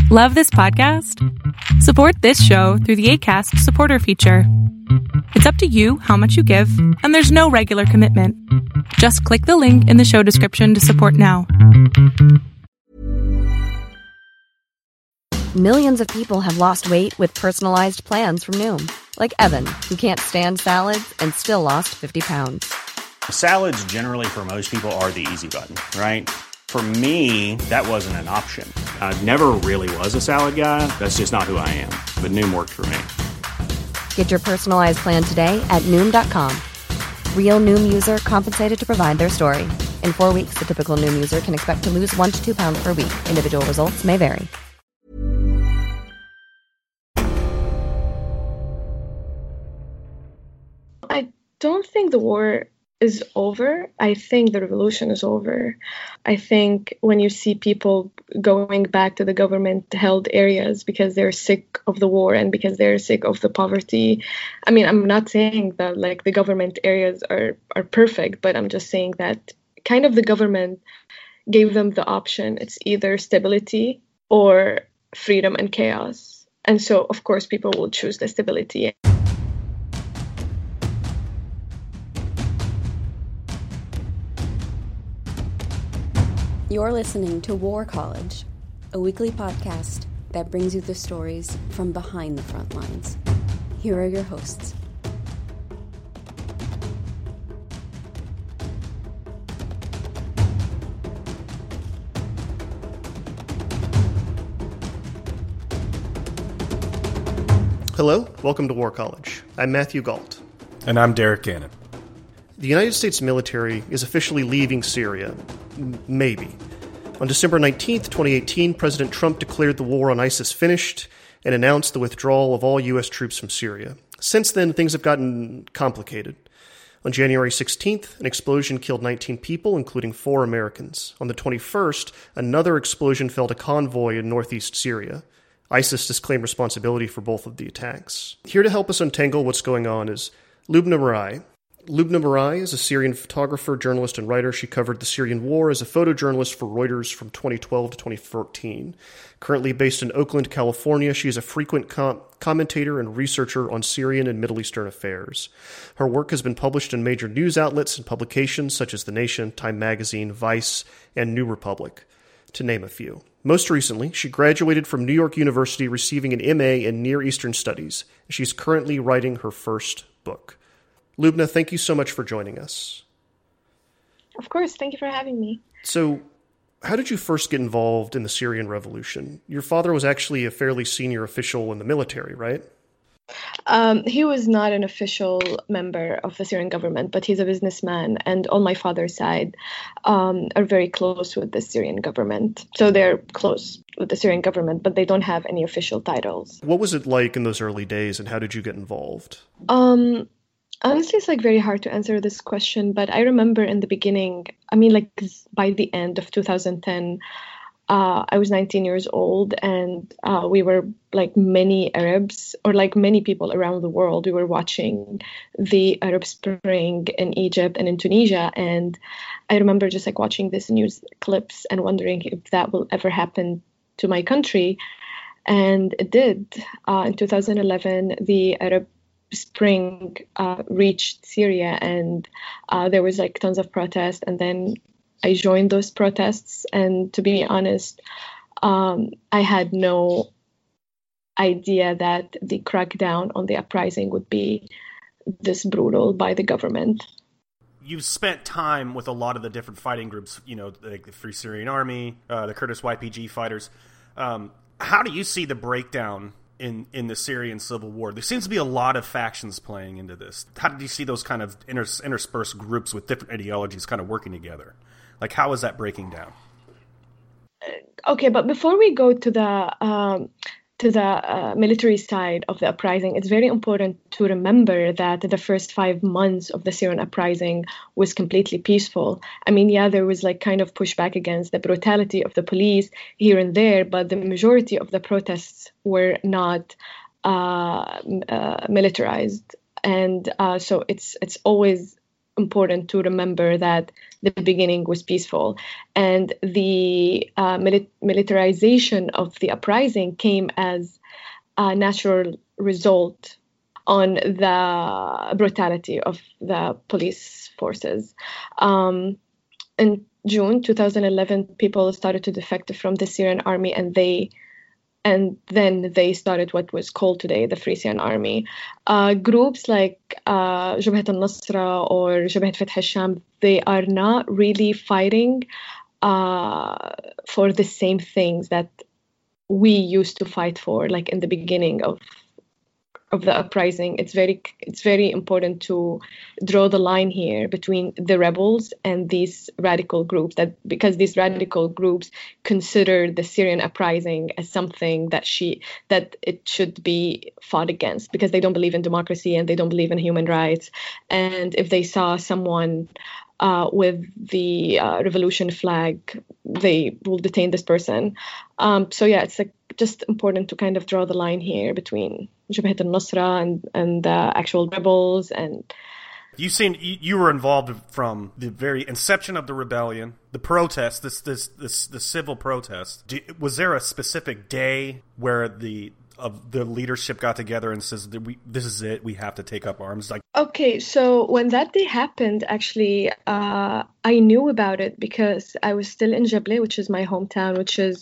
Love this podcast? Support this show through the Acast supporter feature. It's up to you how much you give, and there's no regular commitment. Just click the link in the show description to support now. Millions of people have lost weight with personalized plans from Noom. Like Evan, who can't stand salads and still lost 50 pounds. Salads generally for most people are the easy button, right? For me, that wasn't an option. I never really was a salad guy. That's just not who I am. But Noom worked for me. Get your personalized plan today at Noom.com. Real Noom user compensated to provide their story. In 4 weeks, the typical Noom user can expect to lose 1 to 2 pounds per week. Individual results may vary. I don't think the war is over. I think the revolution is over. I think when you see people going back to the government-held areas because they're sick of the war and because they're sick of the poverty. I mean, I'm not saying that like the government areas are perfect, but I'm just saying that kind of the government gave them the option. It's either stability or freedom and chaos. And so, of course, people will choose the stability. You're listening to War College, a weekly podcast that brings you the stories from behind the front lines. Here are your hosts. Hello, welcome to War College. I'm Matthew Galt. And I'm Derek Cannon. The United States military is officially leaving Syria. Maybe. On December 19th, 2018, President Trump declared the war on ISIS finished and announced the withdrawal of all U.S. troops from Syria. Since then, things have gotten complicated. On January 16th, an explosion killed 19 people, including 4 Americans. On the 21st, another explosion felled a convoy in northeast Syria. ISIS disclaimed responsibility for both of the attacks. Here to help us untangle what's going on is Lubna Mirai. Lubna Mirai is a Syrian photographer, journalist, and writer. She covered the Syrian war as a photojournalist for Reuters from 2012 to 2014. Currently based in Oakland, California, she is a frequent commentator and researcher on Syrian and Middle Eastern affairs. Her work has been published in major news outlets and publications such as The Nation, Time Magazine, Vice, and New Republic, to name a few. Most recently, she graduated from New York University receiving an MA in Near Eastern Studies. She's currently writing her first book. Lubna, thank you so much for joining us. Of course, thank you for having me. So, how did you first get involved in the Syrian revolution? Your father was actually a fairly senior official in the military, right? He was not an official member of the Syrian government, but he's a businessman, and on my father's side are very close with the Syrian government. So they're close with the Syrian government, but they don't have any official titles. What was it like in those early days, and how did you get involved? Honestly, it's like very hard to answer this question, but I remember in the beginning, I mean, like by the end of 2010, I was 19 years old, and we were like many Arabs, or like many people around the world, we were watching the Arab Spring in Egypt and in Tunisia. And I remember just like watching these news clips and wondering if that will ever happen to my country. And it did. In 2011, the Arab Spring reached Syria, and there was like tons of protests, and then I joined those protests, and to be honest, I had no idea that the crackdown on the uprising would be this brutal by the government. You've spent time with a lot of the different fighting groups, you know, like the Free Syrian Army, the Kurdish YPG fighters. How do you see the breakdown in the Syrian civil war? There seems to be a lot of factions playing into this. How did you see those kind of interspersed groups with different ideologies kind of working together? Like, how is that breaking down? Okay, but before we go to the military side of the uprising, it's very important to remember that the first 5 months of the Syrian uprising was completely peaceful. I mean, yeah, there was like kind of pushback against the brutality of the police here and there, but the majority of the protests were not militarized. And so it's always important to remember that the beginning was peaceful. And the militarization of the uprising came as a natural result on the brutality of the police forces. In June 2011, people started to defect from the Syrian army, and then they started what was called today the Free Syrian Army. Groups like Jabhat al-Nusra or Jabhat Fath al-Sham, they are not really fighting for the same things that we used to fight for, like in the beginning of the uprising. It's very important to draw the line here between the rebels and these radical groups, because these radical groups consider the Syrian uprising as something that it should be fought against, because they don't believe in democracy and they don't believe in human rights. And if they saw someone with the revolution flag, they will detain this person. So yeah, it's like just important to kind of draw the line here between Jabhat al-Nusra and the actual rebels. And you were involved from the very inception of the rebellion, the protest, this civil protest. Was there a specific day where the leadership got together and says that this is it, we have to take up arms? Okay, so when that day happened, actually, I knew about it because I was still in Jable, which is my hometown,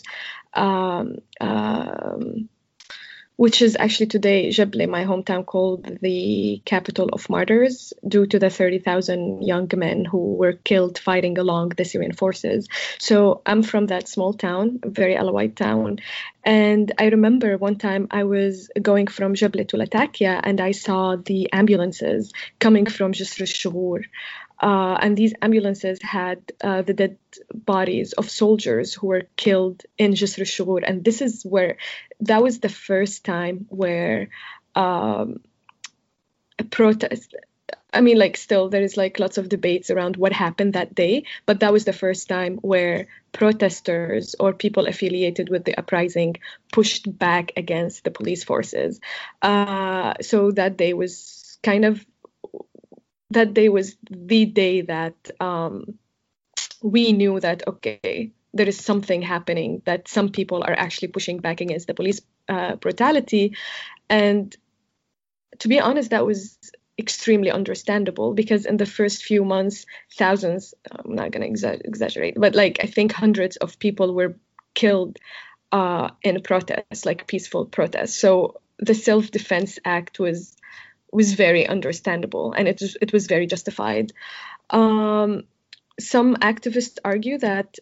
which is actually today Jable, my hometown, called the capital of martyrs due to the 30,000 young men who were killed fighting along the Syrian forces. So I'm from that small town, a very Alawite town. And I remember one time I was going from Jable to Latakia, and I saw the ambulances coming from Jisr al-Shughur. And these ambulances had the dead bodies of soldiers who were killed in Jisr al-Shughur. And that was the first time where a protest, I mean, like, still there is like lots of debates around what happened that day, but that was the first time where protesters or people affiliated with the uprising pushed back against the police forces. So that day was the day that we knew that, okay, there is something happening, that some people are actually pushing back against the police brutality. And to be honest, that was extremely understandable, because in the first few months, thousands, I'm not going to exaggerate, but like I think hundreds of people were killed in protests, like peaceful protests. So the Self-Defense Act was very understandable, and it was very justified. Some activists argue that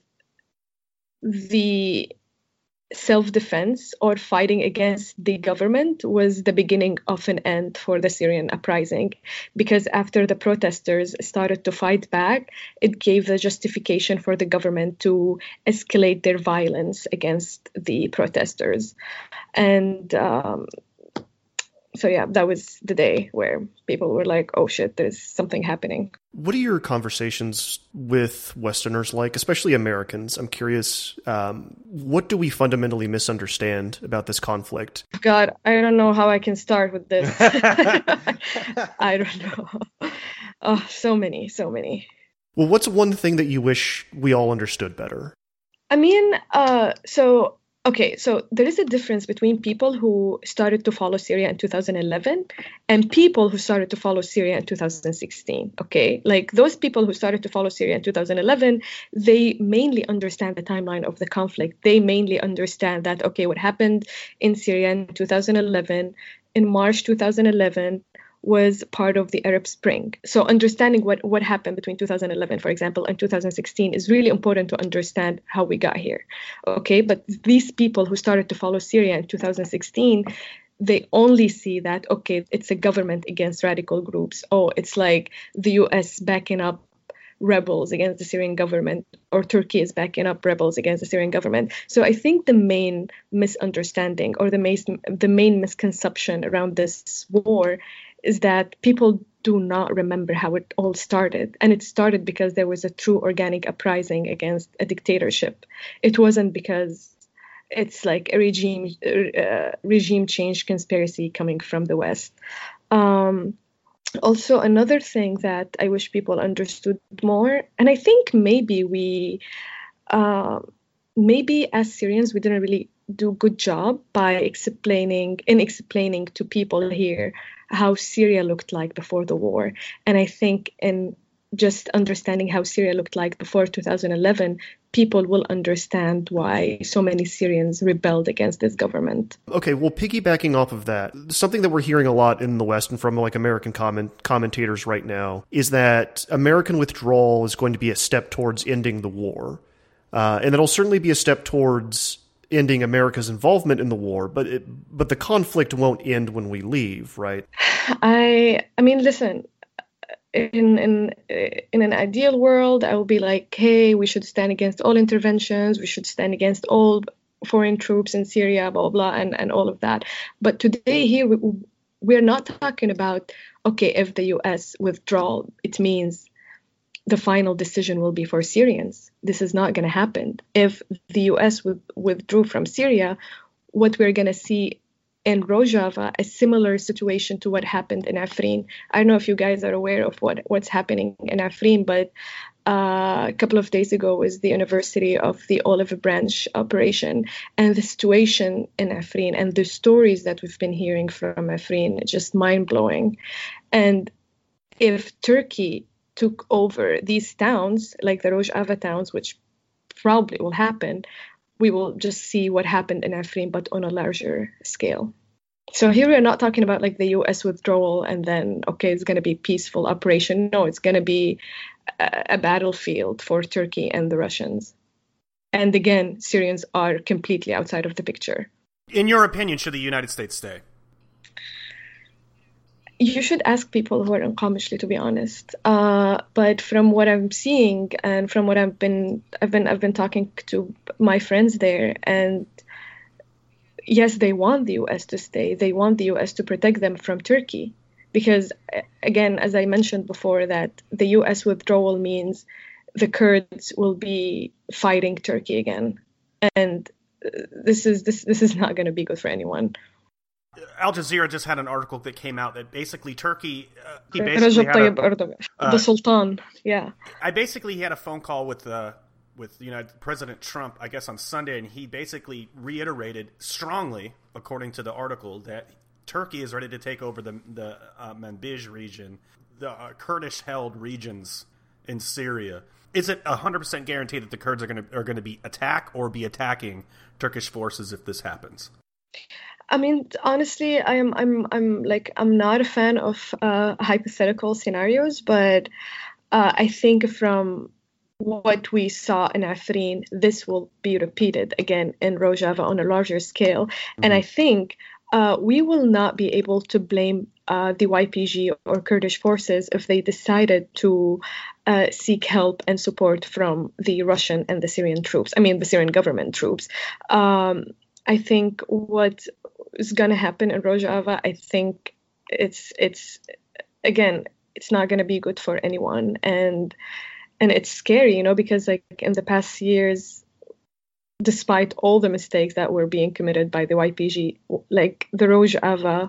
the self-defense or fighting against the government was the beginning of an end for the Syrian uprising, because after the protesters started to fight back, it gave the justification for the government to escalate their violence against the protesters. And so yeah, that was the day where people were like, oh shit, there's something happening. What are your conversations with Westerners like, especially Americans? I'm curious, what do we fundamentally misunderstand about this conflict? God, I don't know how I can start with this. I don't know. Oh, so many. Well, what's one thing that you wish we all understood better? I mean, Okay, so there is a difference between people who started to follow Syria in 2011 and people who started to follow Syria in 2016, okay? Like those people who started to follow Syria in 2011, they mainly understand the timeline of the conflict. They mainly understand that, okay, what happened in Syria in 2011, in March 2011, was part of the Arab Spring. So understanding what happened between 2011, for example, and 2016 is really important to understand how we got here. Okay, but these people who started to follow Syria in 2016, they only see that, okay, it's a government against radical groups. Oh, it's like the US backing up rebels against the Syrian government, or Turkey is backing up rebels against the Syrian government. So I think the main misunderstanding or the main misconception around this war is that people do not remember how it all started. And it started because there was a true organic uprising against a dictatorship. It wasn't because it's like a regime change conspiracy coming from the West. Also, another thing that I wish people understood more, and I think maybe as Syrians we didn't really do a good job by explaining to people here how Syria looked like before the war. And I think in just understanding how Syria looked like before 2011, people will understand why so many Syrians rebelled against this government. Okay, well, piggybacking off of that, something that we're hearing a lot in the West and from like American commentators right now is that American withdrawal is going to be a step towards ending the war. And it'll certainly be a step towards ending America's involvement in the war, but the conflict won't end when we leave, right? I mean, listen, in an ideal world, I will be like, hey, we should stand against all interventions, we should stand against all foreign troops in Syria, blah, blah, blah, and all of that. But today here, we're not talking about, okay, if the U.S. withdrawal, it means the final decision will be for Syrians. This is not going to happen. If the U.S. withdrew from Syria, what we're going to see in Rojava, a similar situation to what happened in Afrin. I don't know if you guys are aware of what's happening in Afrin, but a couple of days ago was the anniversary of the Olive Branch operation, and the situation in Afrin and the stories that we've been hearing from Afrin, just mind-blowing. And if Turkey took over these towns, like the Rojava towns, which probably will happen, we will just see what happened in Afrin, but on a larger scale. So here we are not talking about like the U.S. withdrawal and then, okay, it's going to be peaceful operation. No, it's going to be a battlefield for Turkey and the Russians. And again, Syrians are completely outside of the picture. In your opinion, should the United States stay? You should ask people who are in Qamishli, to be honest. But from what I'm seeing and from what I've been talking to my friends there, and yes, they want the U.S. to stay. They want the U.S. to protect them from Turkey, because again, as I mentioned before, that the U.S. withdrawal means the Kurds will be fighting Turkey again, and this is not going to be good for anyone. Al Jazeera just had an article that came out that basically Turkey, the Sultan, yeah. He had a phone call with President Trump, I guess on Sunday, and he basically reiterated strongly, according to the article, that Turkey is ready to take over the Manbij region, the Kurdish-held regions in Syria. Is it 100% guaranteed that the Kurds are going to be attacking Turkish forces if this happens? I mean, honestly, I'm not a fan of hypothetical scenarios, but I think from what we saw in Afrin, this will be repeated again in Rojava on a larger scale. Mm-hmm. And I think we will not be able to blame the YPG or Kurdish forces if they decided to seek help and support from the Russian and the Syrian troops. I mean, the Syrian government troops. I think what is going to happen in Rojava, I think it's not going to be good for anyone. And it's scary, because like in the past years, despite all the mistakes that were being committed by the YPG, like the Rojava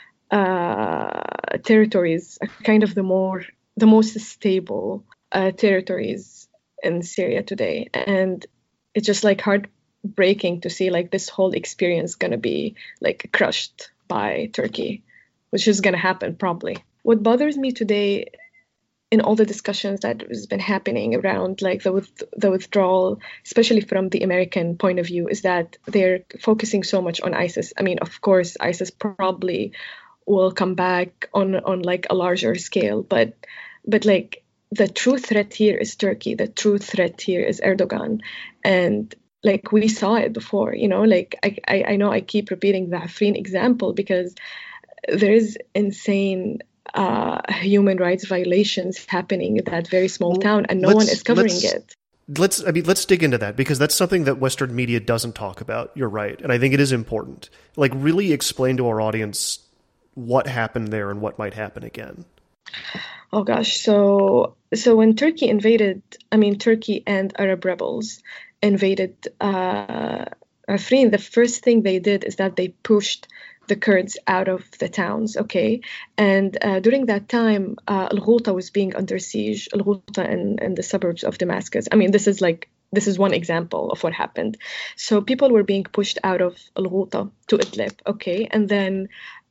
territories are kind of the most stable territories in Syria today. And it's just like heartbreaking to see like this whole experience going to be like crushed by Turkey, which is going to happen probably. What bothers me today in all the discussions that has been happening around like the withdrawal, especially from the American point of view, is that they're focusing so much on ISIS. I mean, of course, ISIS probably will come back on like a larger scale, but like the true threat here is Turkey. The true threat here is Erdogan. And like we saw it before, like I know I keep repeating the Afrin example because there is insane human rights violations happening in that very small town, and no one is covering it. Let's dig into that, because that's something that Western media doesn't talk about. You're right. And I think it is important. Like, really explain to our audience what happened there and what might happen again. Oh gosh. So when Turkey invaded, Turkey and Arab rebels invaded Afrin, the first thing they did is that they pushed the Kurds out of the towns, okay? And during that time, Al-Ghouta was being under siege, Al-Ghouta and the suburbs of Damascus. I mean, this is one example of what happened. So people were being pushed out of Al-Ghouta to Idlib, okay? And then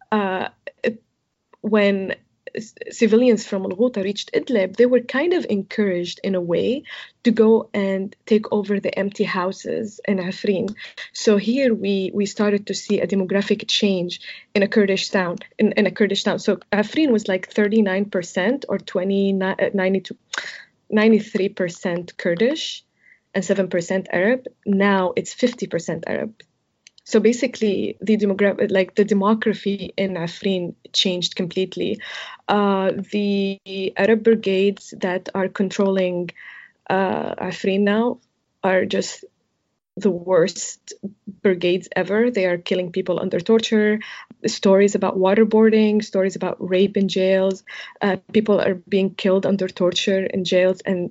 when civilians from Al-Ghouta reached Idlib, they were kind of encouraged in a way to go and take over the empty houses in Afrin. So here we started to see a demographic change in a Kurdish town. In a Kurdish town. So Afrin was like 39% or 93% Kurdish and 7% Arab. Now it's 50% Arab. So basically, the demography in Afrin changed completely. The Arab brigades that are controlling Afrin now are just the worst brigades ever. They are killing people under torture. Stories about waterboarding, stories about rape in jails. People are being killed under torture in jails, and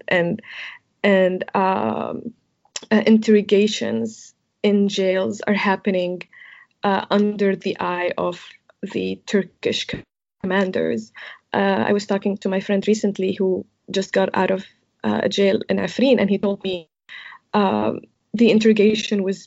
interrogations in jails are happening under the eye of the Turkish commanders. I was talking to my friend recently who just got out of a jail in Afrin, and he told me the interrogation was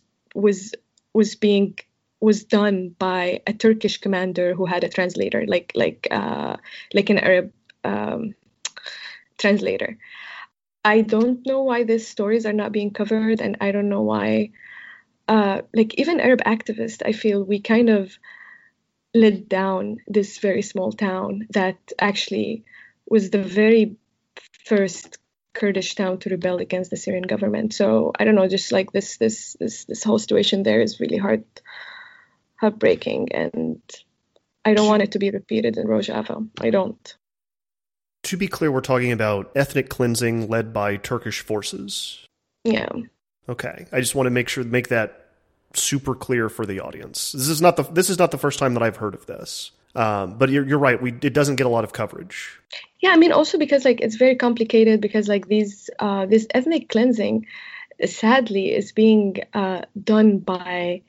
done by a Turkish commander who had a translator, like an Arab translator. I don't know why these stories are not being covered, and I don't know why. Even Arab activists, I feel we kind of let down this very small town that actually was the very first Kurdish town to rebel against the Syrian government. So I don't know, just like this whole situation there is really heartbreaking, and I don't want it to be repeated in Rojava. I don't. To be clear, we're talking about ethnic cleansing led by Turkish forces. Yeah. Okay, I just want to make that super clear for the audience. This is not the first time that I've heard of this. But you're right. It doesn't get a lot of coverage. Yeah, I mean, also because it's very complicated, because this ethnic cleansing, sadly, is being done by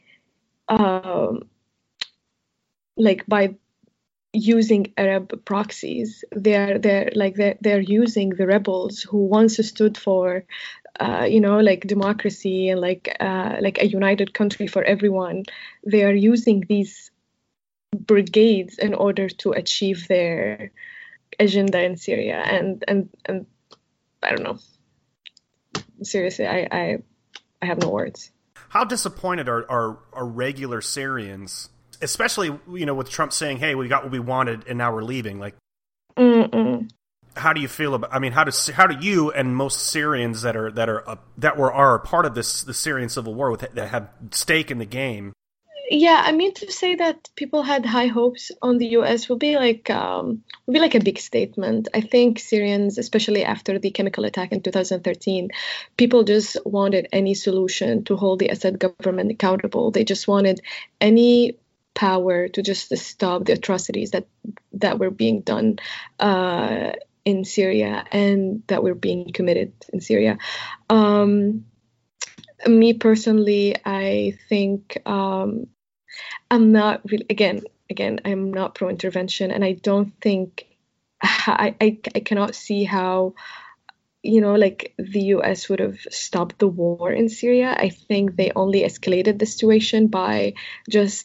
using Arab proxies. They're using the rebels who once stood for democracy and a united country for everyone. They are using these brigades in order to achieve their agenda in Syria, and I don't know. Seriously, I have no words. How disappointed are regular Syrians, especially with Trump saying, "Hey, we got what we wanted, and now we're leaving"? How do you feel about? I mean, how do you and most Syrians that are a part of the Syrian civil war that have stake in the game? Yeah, I mean, to say that people had high hopes on the U.S. will be like a big statement. I think Syrians, especially after the chemical attack in 2013, people just wanted any solution to hold the Assad government accountable. They just wanted any power to just stop the atrocities that were being done in Syria and that were being committed in Syria. Me personally, I think I'm not really, again, I'm not pro-intervention, and I don't think I cannot see how the U.S. would have stopped the war in Syria. I think they only escalated the situation by this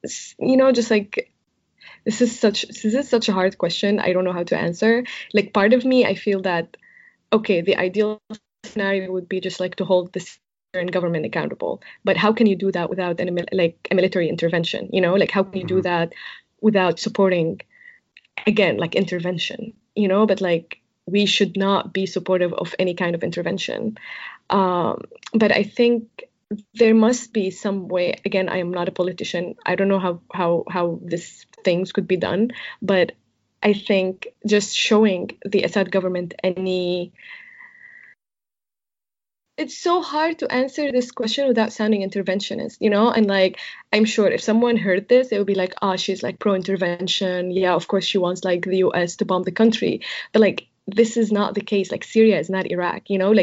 is such a hard question. I don't know how to answer. Part of me, I feel that, okay, the ideal scenario would be just to hold the Syrian government accountable. But how can you do that without a military intervention? How can you do that without supporting, again, intervention? But we should not be supportive of any kind of intervention. But I think there must be some way. Again, I am not a politician. I don't know how these things could be done. But I think just showing the Assad government it's so hard to answer this question without sounding interventionist, and I'm sure if someone heard this, it would be like, she's pro-intervention. Yeah, of course she wants the US to bomb the country. But this is not the case. Syria is not Iraq,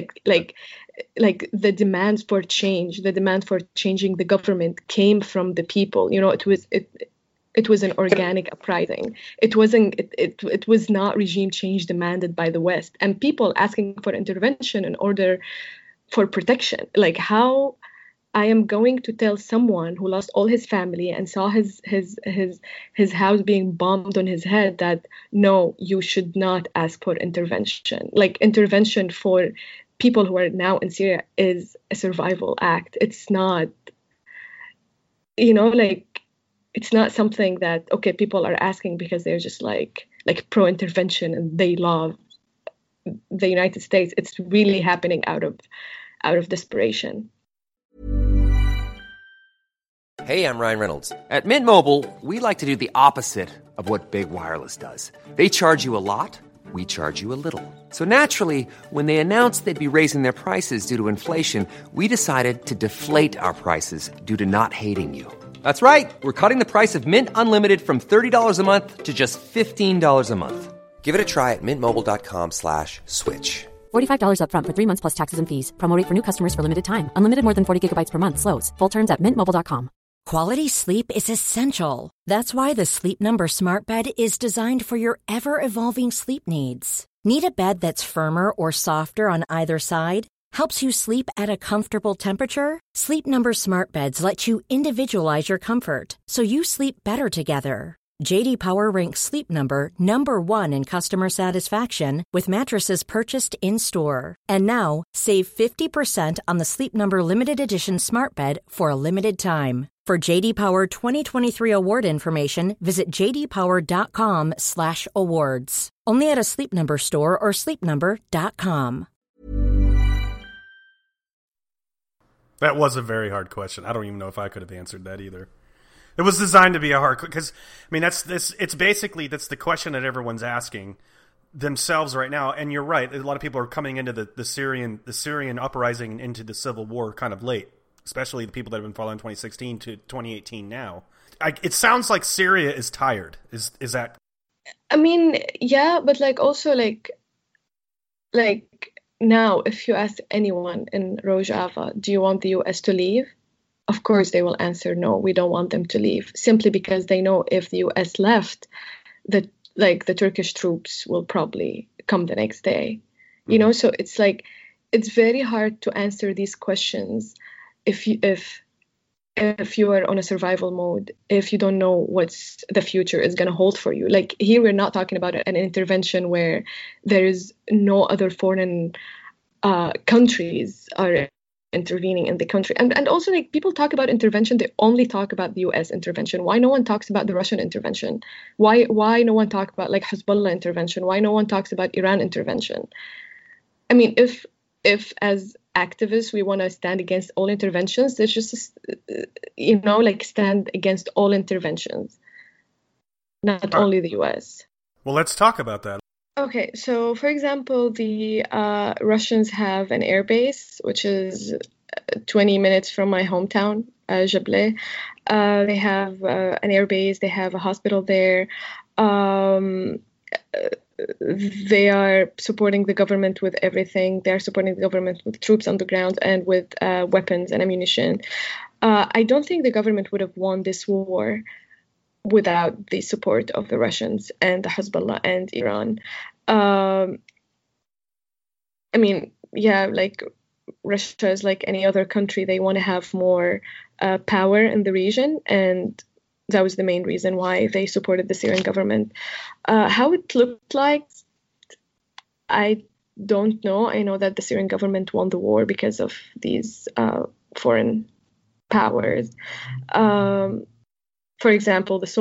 the demand for change, the demand for changing the government came from the people. It was an organic uprising. It wasn't. It was not regime change demanded by the West and people asking for intervention in order for protection. Like, how I am going to tell someone who lost all his family and saw his house being bombed on his head that no, you should not ask for intervention. Like, intervention for people who are now in Syria is a survival act. It's not, like, it's not something that, okay, people are asking because they're just like pro-intervention and they love the United States. It's really happening out of desperation. Hey, I'm Ryan Reynolds. At Mint Mobile, we like to do the opposite of what Big Wireless does. They charge you a lot, we charge you a little. So naturally, when they announced they'd be raising their prices due to inflation, we decided to deflate our prices due to not hating you. That's right. We're cutting the price of Mint Unlimited from $30 a month to just $15 a month. Give it a try at mintmobile.com/switch. $45 up front for 3 months plus taxes and fees. Promo rate for new customers for limited time. Unlimited more than 40 gigabytes per month. Slows full terms at mintmobile.com. Quality sleep is essential. That's why the Sleep Number Smart Bed is designed for your ever-evolving sleep needs. Need a bed that's firmer or softer on either side? Helps you sleep at a comfortable temperature? Sleep Number Smart Beds let you individualize your comfort, so you sleep better together. J.D. Power ranks Sleep Number number 1 in customer satisfaction with mattresses purchased in-store. And now, save 50% on the Sleep Number Limited Edition Smart Bed for a limited time. For J.D. Power 2023 award information, visit jdpower.com/awards. Only at a Sleep Number store or sleepnumber.com. That was a very hard question. I don't even know if I could have answered that either. It was designed to be a hard, because I mean that's the question that everyone's asking themselves right now. And you're right, a lot of people are coming into the Syrian uprising and into the civil war kind of late, especially the people that have been following 2016 to 2018 now. It sounds like Syria is tired. Is that? I mean, yeah, but also now, if you ask anyone in Rojava, do you want the U.S. to leave? Of course, they will answer, no, we don't want them to leave, simply because they know if the U.S. left, the Turkish troops will probably come the next day. So it's it's very hard to answer these questions if you are on a survival mode, if you don't know what the future is going to hold for you. Like, here we're not talking about an intervention where there is no other foreign countries are intervening in the country. And also, people talk about intervention, they only talk about the US intervention. Why no one talks about the Russian intervention? Why no one talks about Hezbollah intervention? Why no one talks about Iran intervention? I mean, if as activists we want to stand against all interventions, there's just stand against all interventions, not only the US. Well, let's talk about that. Okay, so for example, the Russians have an air base, which is 20 minutes from my hometown, Jableh. They have an air base, they have a hospital there. They are supporting the government with everything. They are supporting the government with troops on the ground and with weapons and ammunition. I don't think the government would have won this war without the support of the Russians and the Hezbollah and Iran. I mean, yeah, Russia is like any other country. They want to have more power in the region, and that was the main reason why they supported the Syrian government. How it looked like, I don't know. I know that the Syrian government won the war because of these foreign powers. For example, the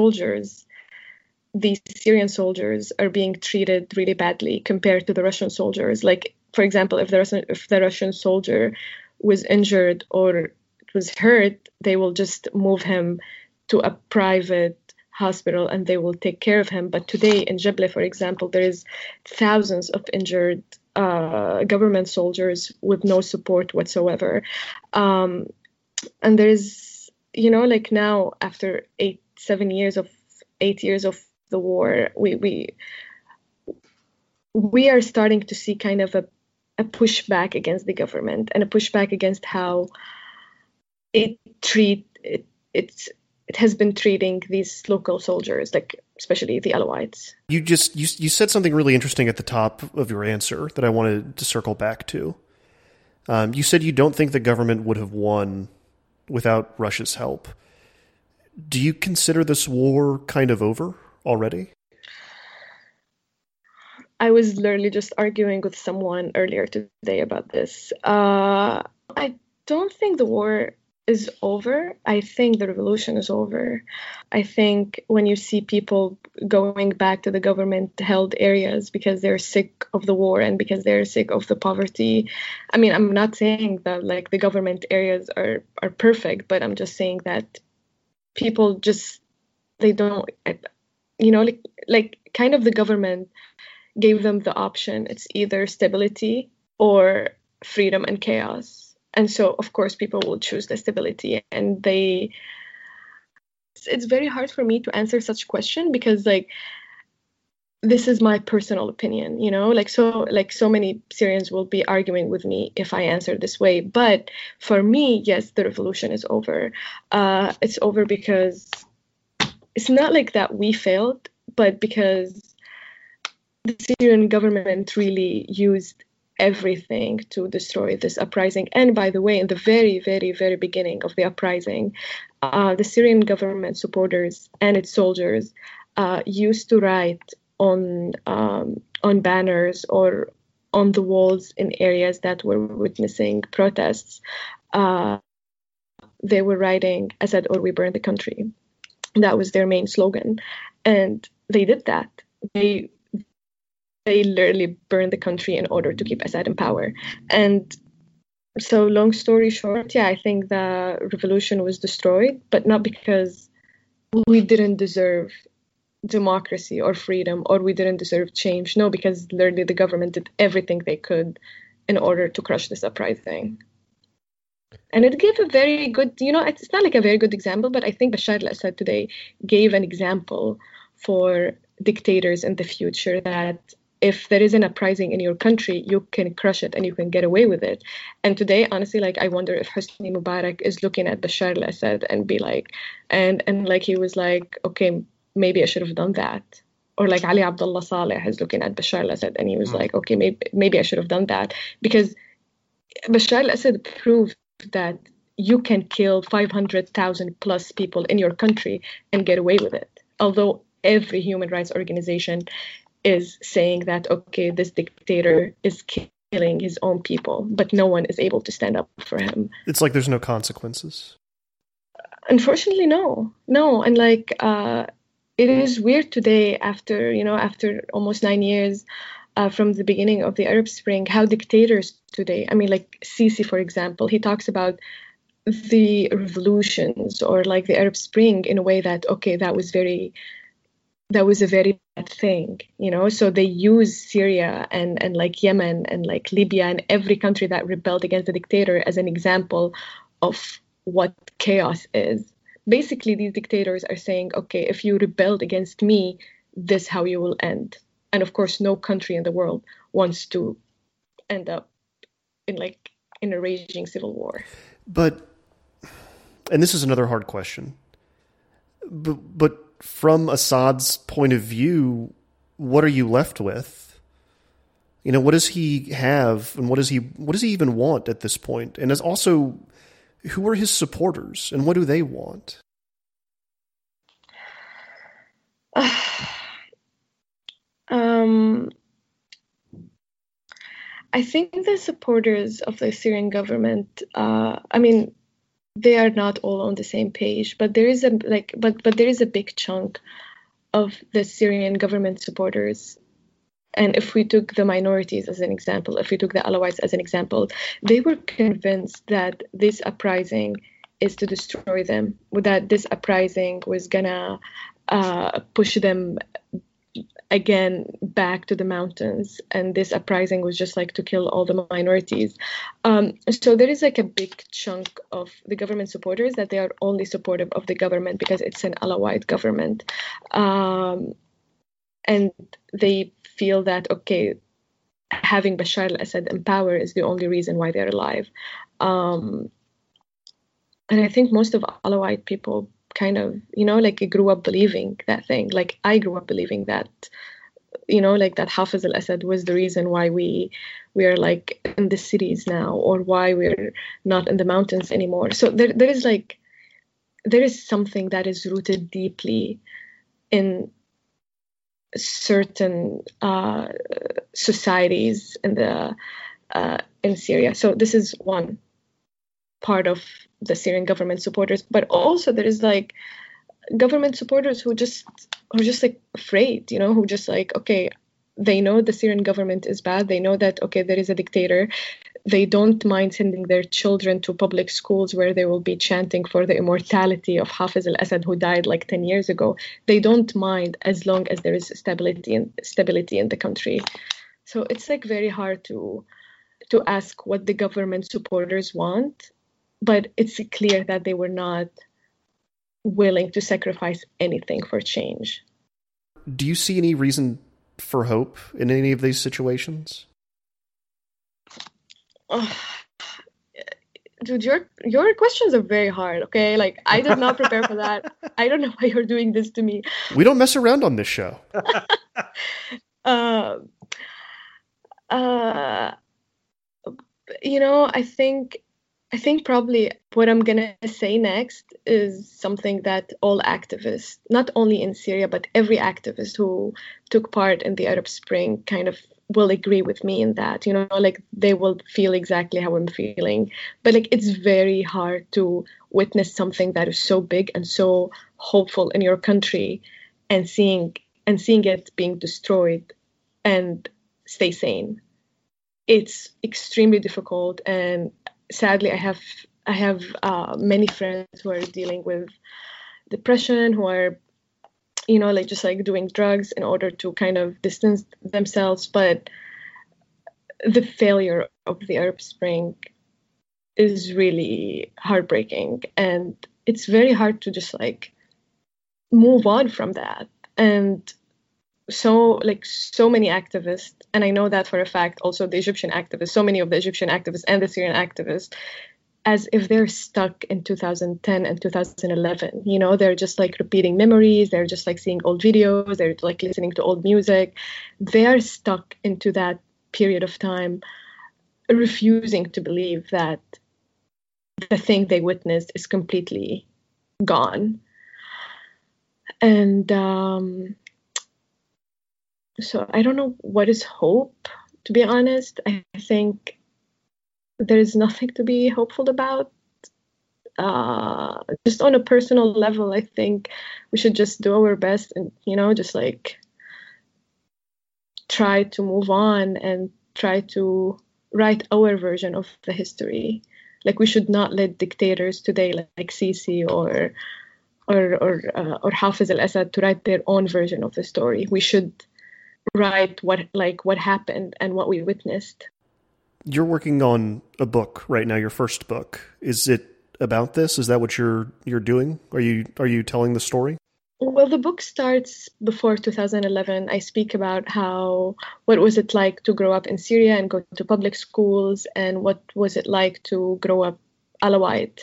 Syrian soldiers are being treated really badly compared to the Russian soldiers. For example, if the Russian soldier was injured or was hurt, they will just move him to a private hospital and they will take care of him. But today in Jableh, for example, there is thousands of injured government soldiers with no support whatsoever. And there's, now after 8 years of the war, we are starting to see kind of a pushback against the government and a pushback against how it treats it has been treating these local soldiers, like especially the Alawites. You said something really interesting at the top of your answer that I wanted to circle back to. You said you don't think the government would have won without Russia's help. Do you consider this war kind of over already? I was literally just arguing with someone earlier today about this. I don't think the war is over. I think the revolution is over. I think when you see people going back to the government-held areas because they're sick of the war and because they're sick of the poverty. I mean, I'm not saying that like the government areas are perfect, but I'm just saying that people just, they don't, you know, like kind of the government gave them the option. It's either stability or freedom and chaos. And so, of course, people will choose the stability. And it's very hard for me to answer such question because, like, this is my personal opinion, you know, so many Syrians will be arguing with me if I answer this way. But for me, yes, the revolution is over. It's over because it's not like that we failed, but because the Syrian government really used everything to destroy this uprising. And by the way, in the very, very, very beginning of the uprising, the Syrian government supporters and its soldiers used to write on banners or on the walls in areas that were witnessing protests. They were writing "Assad or we burn the country." That was their main slogan, and they did that. They literally burned the country in order to keep Assad in power. And so, long story short, yeah, I think the revolution was destroyed, but not because we didn't deserve democracy or freedom or we didn't deserve change. No, because literally the government did everything they could in order to crush this uprising. And it gave a very good, you know, it's not like a very good example, but I think Bashar al-Assad today gave an example for dictators in the future that if there is an uprising in your country, you can crush it and you can get away with it. And today, honestly, like, I wonder if Hosni Mubarak is looking at Bashar al-Assad and be like, and like he was like, okay, maybe I should have done that. Or like Ali Abdullah Saleh is looking at Bashar al-Assad and he was like, okay, maybe I should have done that. Because Bashar al-Assad proved that you can kill 500,000 plus people in your country and get away with it. Although every human rights organization is saying that, okay, this dictator is killing his own people, but no one is able to stand up for him. It's like there's no consequences. Unfortunately, no. And like, it is weird today after almost 9 years from the beginning of the Arab Spring, how dictators today, I mean, like Sisi, for example, he talks about the revolutions or like the Arab Spring in a way that, okay, that was a very bad thing, you know. So they use Syria and like Yemen and like Libya and every country that rebelled against the dictator as an example of what chaos is. Basically, these dictators are saying, okay, if you rebelled against me, this is how you will end. And of course, no country in the world wants to end up in a raging civil war. But, and this is another hard question, but from Assad's point of view, what are you left with? You know, what does he have, and what does he even want at this point? And as also, who are his supporters, and what do they want? I think the supporters of the Syrian government, I mean, they are not all on the same page, but there is a big chunk of the Syrian government supporters. And if we took the minorities as an example, if we took the Alawites as an example, they were convinced that this uprising is to destroy them, that this uprising was gonna push them again back to the mountains, and this uprising was just like to kill all the minorities. So there is like a big chunk of the government supporters that they are only supportive of the government because it's an Alawite government, and they feel that, okay, having Bashar al-Assad in power is the only reason why they're alive. And I think most of Alawite people kind of, like I grew up believing that thing. Like I grew up believing that, like that Hafez al-Assad was the reason why we are like in the cities now, or why we're not in the mountains anymore. So there is something that is rooted deeply in certain societies in Syria. So this is one part of the Syrian government supporters, but also there is like government supporters who are just like afraid, who just like, okay, they know the Syrian government is bad. They know that, okay, there is a dictator. They don't mind sending their children to public schools where they will be chanting for the immortality of Hafez al-Assad, who died like 10 years ago. They don't mind as long as there is stability in the country. So it's like very hard to ask what the government supporters want, but it's clear that they were not willing to sacrifice anything for change. Do you see any reason for hope in any of these situations? Dude, your questions are very hard, okay? Like, I did not prepare for that. I don't know why you're doing this to me. We don't mess around on this show. I think probably what I'm going to say next is something that all activists, not only in Syria, but every activist who took part in the Arab Spring kind of will agree with me in that, like they will feel exactly how I'm feeling. But like, it's very hard to witness something that is so big and so hopeful in your country and seeing it being destroyed and stay sane. It's extremely difficult, and sadly, I have many friends who are dealing with depression, who are, like just like doing drugs in order to kind of distance themselves. But the failure of the Arab Spring is really heartbreaking, and it's very hard to just like move on from that. And so many activists, and I know that for a fact, also the Egyptian activists, so many of the Egyptian activists and the Syrian activists, as if they're stuck in 2010 and 2011. They're just like repeating memories. They're just like seeing old videos. They're like listening to old music. They are stuck into that period of time, refusing to believe that the thing they witnessed is completely gone. And so I don't know what is hope, to be honest. I think there is nothing to be hopeful about. Just on a personal level, I think we should just do our best and, just like try to move on and try to write our version of the history. Like, we should not let dictators today like Sisi or Hafez al-Assad to write their own version of the story. We should write what happened and what we witnessed. You're working on a book right now, your first book. Is it about this? Is that what you're doing? Are you telling the story? Well, the book starts before 2011. I speak about what was it like to grow up in Syria and go to public schools, and what was it like to grow up Alawite.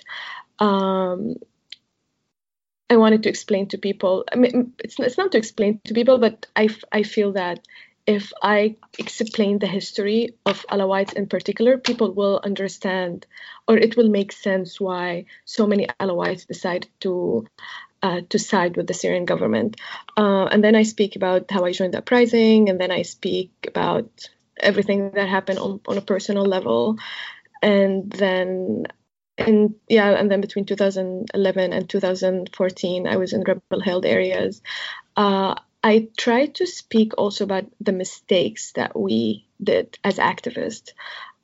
I wanted to explain to people. I mean, it's not to explain to people, but I feel that if I explain the history of Alawites in particular, people will understand, or it will make sense why so many Alawites decided to side with the Syrian government. And then I speak about how I joined the uprising, and then I speak about everything that happened on a personal level. And then between 2011 and 2014, I was in rebel-held areas. I try to speak also about the mistakes that we did as activists.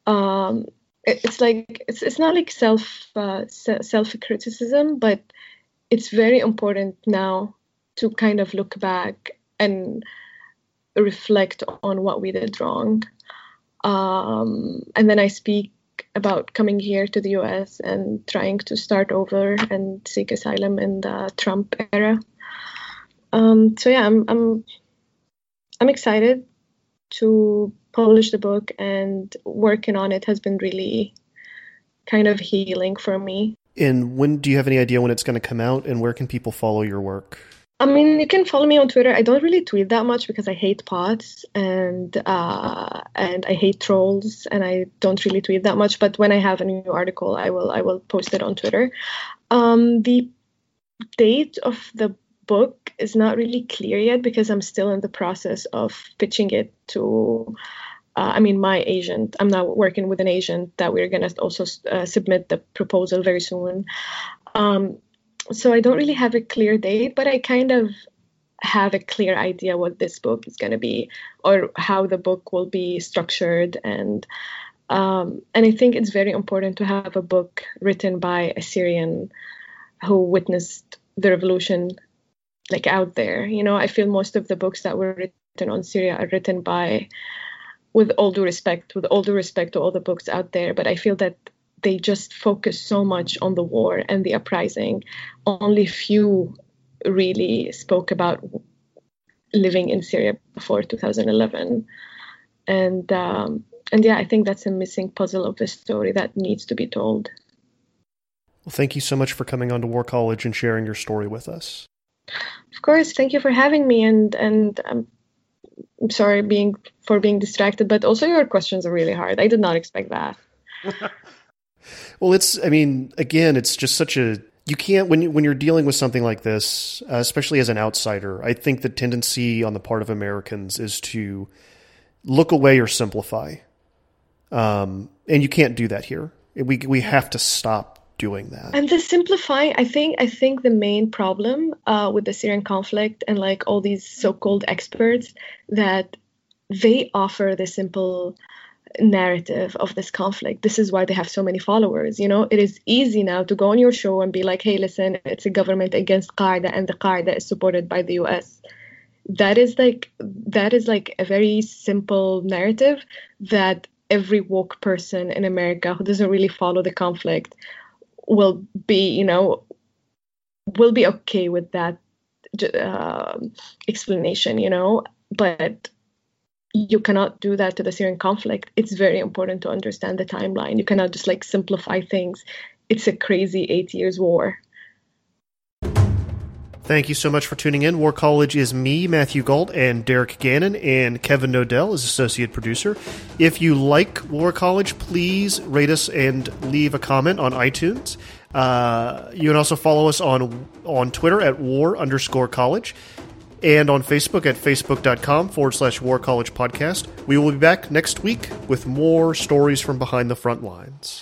It's not like self-criticism, but it's very important now to kind of look back and reflect on what we did wrong. And then I speak about coming here to the US and trying to start over and seek asylum in the Trump era. I'm excited to publish the book, and working on it has been really kind of healing for me. And when do you have any idea when it's going to come out, and where can people follow your work? I mean, you can follow me on Twitter. I don't really tweet that much because I hate bots and I hate trolls, and I don't really tweet that much. But when I have a new article, I will post it on Twitter. The date of the book is not really clear yet because I'm still in the process of pitching it to. My agent. I'm now working with an agent that we're going to also submit the proposal very soon. So I don't really have a clear date, but I kind of have a clear idea what this book is going to be or how the book will be structured. And I think it's very important to have a book written by a Syrian who witnessed the revolution like out there. You know, I feel most of the books that were written on Syria are written by, with all due respect to all the books out there, but I feel that they just focus so much on the war and the uprising. Only few really spoke about living in Syria before 2011. And yeah, I think that's a missing puzzle of the story that needs to be told. Well, thank you so much for coming on to War College and sharing your story with us. Of course, thank you for having me, and I'm sorry for being distracted, but also your questions are really hard. I did not expect that. Well, it's just such a, you can't, when you're dealing with something like this, especially as an outsider, I think the tendency on the part of Americans is to look away or simplify. And you can't do that here. We have to stop doing that. And the simplifying, I think the main problem with the Syrian conflict and like all these so-called experts, that they offer the simple narrative of this conflict. This is why they have so many followers. You know, it is easy now to go on your show and be like, hey, listen, it's a government against Qaeda and the Qaeda is supported by the US. That is like a very simple narrative that every woke person in America who doesn't really follow the conflict will be okay with that explanation, you know, but you cannot do that to the Syrian conflict. It's very important to understand the timeline. You cannot just like simplify things. It's a crazy 8 years war. Thank you so much for tuning in. War College is me, Matthew Gault, and Derek Gannon, and Kevin Nodell is associate producer. If you like War College, please rate us and leave a comment on iTunes. You can also follow us on Twitter at war_college and on Facebook at facebook.com/War College Podcast. We will be back next week with more stories from behind the front lines.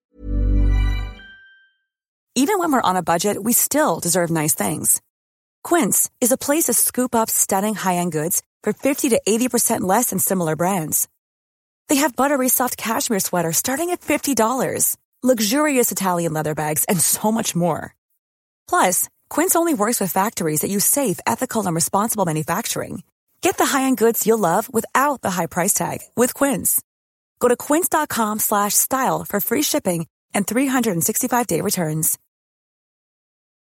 Even when we're on a budget, we still deserve nice things. Quince is a place to scoop up stunning high-end goods for 50 to 80% less than similar brands. They have buttery soft cashmere sweaters starting at $50, luxurious Italian leather bags, and so much more. Plus, Quince only works with factories that use safe, ethical, and responsible manufacturing. Get the high-end goods you'll love without the high price tag with Quince. Go to quince.com/style for free shipping and 365-day returns.